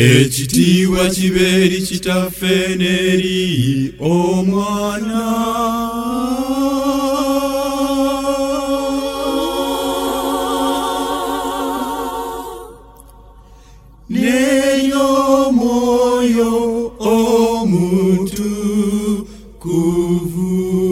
ekitiibwa kibeeri kitaffe n'eri omwana n'eri omwoyo omutukuvu.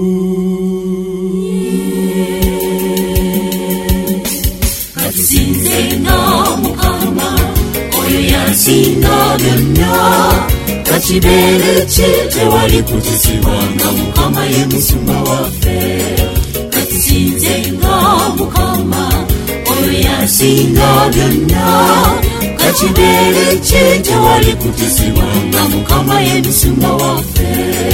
Katusinzenga Mukama oyo yasinga byonna, kakibeere ki tewali kutisibwanga, Mukama ye musumba waffe. Katusinzenga Mukama oyo yasinga byonna, kakibeere ki tewali kutisibwanga, Mukama ye musumba waffe.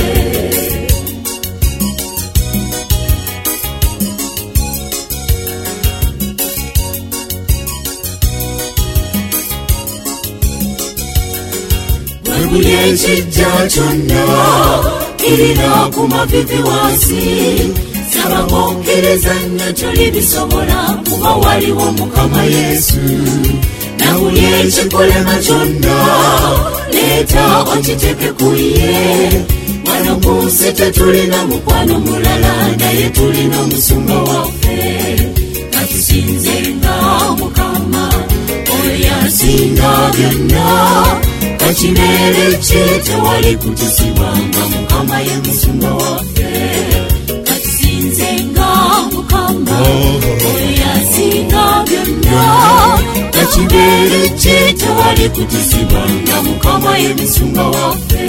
Buli ekijja kyonna kirina ku mavivi wansi, saba ng'okkiriza nnyo tolibisobola kuba waliwo Mukama Yesu. Na buli ekikolema kyonna leeta okiteeke ku ye. Wano ku nsi tetulina mukwano mulala, naye tulina omusumba waffe. Katusinzenga Mukama oyo yasinga byonna, kakibeere ki tewali kutisibwanga, Mukama ye musumba waffe. Katusinzenga Mukama oyo yasinga byonna, kakibeere ki tewali kutisibwanga, Mukama ye musumba waffe.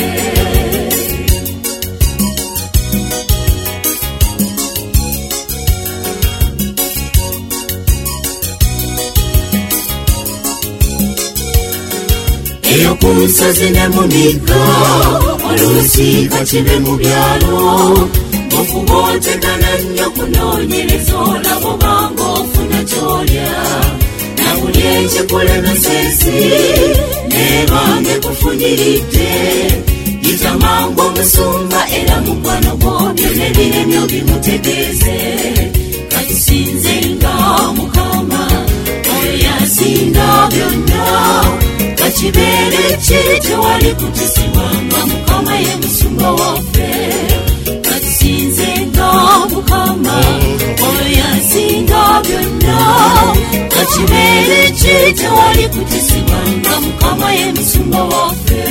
Eyo ku nsozi ne mu migga, oluusi kakibe mu byalo, ofuba otegana nnyo kunoonyereza olaba obanga ofuna ky'olya. Na buli ekikulemesa ensi neebanga ekufunyiridde, yita mangu omusumba era mukwano gwo byonna ebiremyo bimutegeeze. Katusinzenga Mukama oyo yasinga byonna, kakibeere ki tewali kutisibwanga, Mukama ye musumba waffe. Katusinzenga Mukama oyo yasinga byonna, kakibeere ki tewali kutisibwanga, Mukama ye musumba waffe.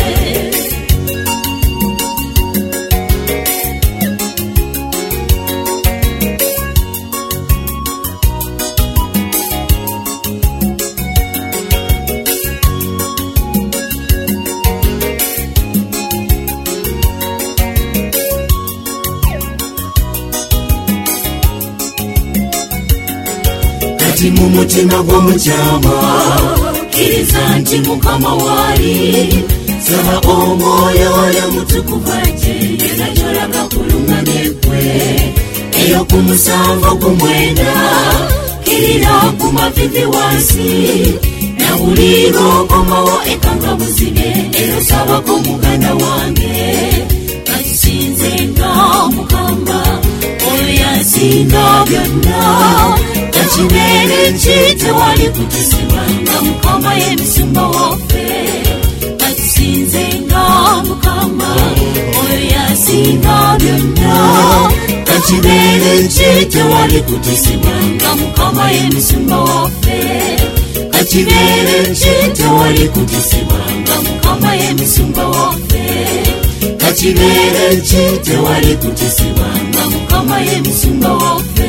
Kati mu mutima gw'omukyama kkiriza nti Mukama waali, saba omwoyo oyo mutukuvu ajje, yena gy'olaga kuluŋŋamye ggwe. Eyo ku 7-9 kirira ku mavivi wansi, na buli lw'okomawo ekanga buzige, eyo sabako muganda wange. Katusinzenga Mukama oyo yasinga byonna, kakibeere ki tewali kutisibwanga, Mukama ye musumba waffe. Katusinzenga Mukama oyo yasinga byonna, kakibeere ki tewali kutisibwanga, Mukama ye musumba waffe. Kakibeere ki tewali kutisibwanga, Mukama ye musumba waffe. Kakibeere ki tewali kutisibwanga, Mukama ye musumba waffe.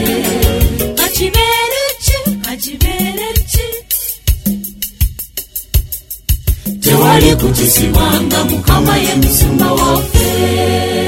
Tewali kutisibwanga, Mukama ye musumba waffe.